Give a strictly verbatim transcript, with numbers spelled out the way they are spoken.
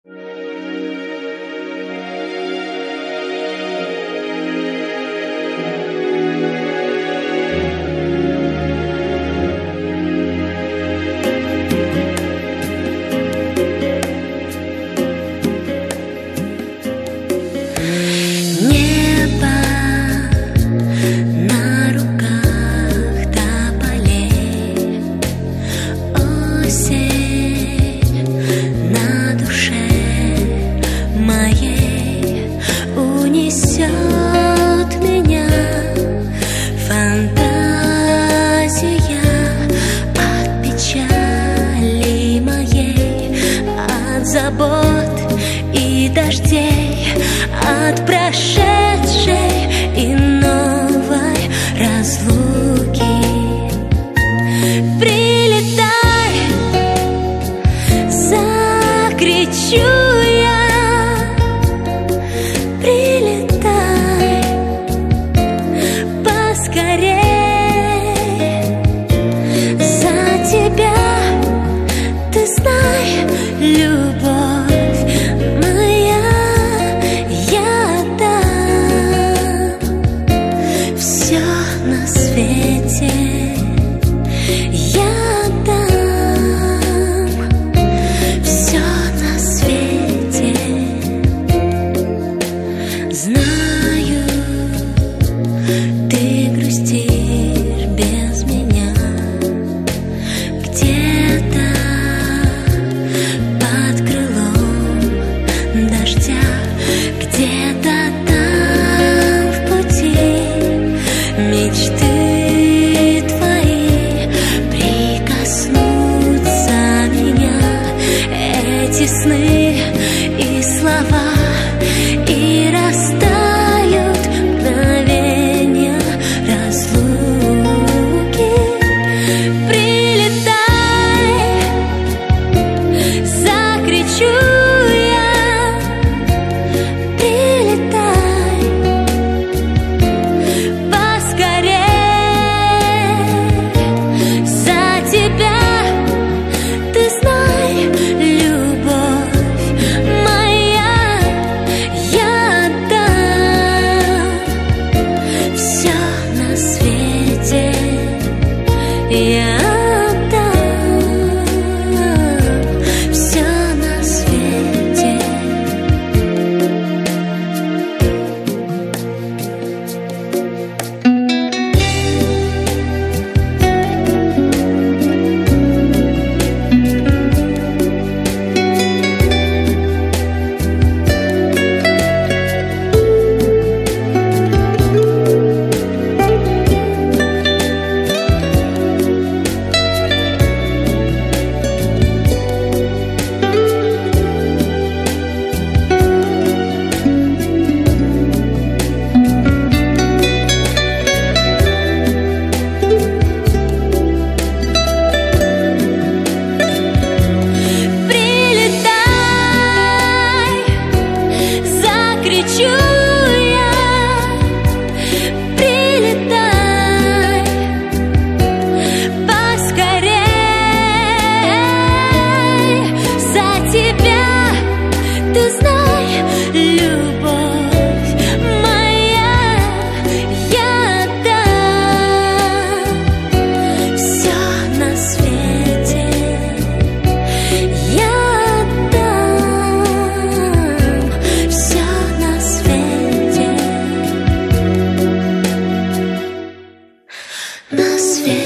Забот и дождей, от прошедшей и новой разлуки. Прилетай, закричу я, прилетай поскорей. За тебя, ты знай, любовь моя, я отдам все на свете, я отдам все на свете. Знаю, ты грустишь без меня, где-то под крылом дождя, где-то там в пути мечты твои прикоснутся меня, эти сны и слова, и растают мгновенья разлуки. Прилетай, закричу я, прилетай поскорей. За тебя, ты знай, любовь моя, я отдам все на свете, я отдам все на свете. Прилетай, закричу я, прилетай поскорей. За тебя, ты знай, любовь моя, я отдам все на свете, я отдам все на свете, на свете.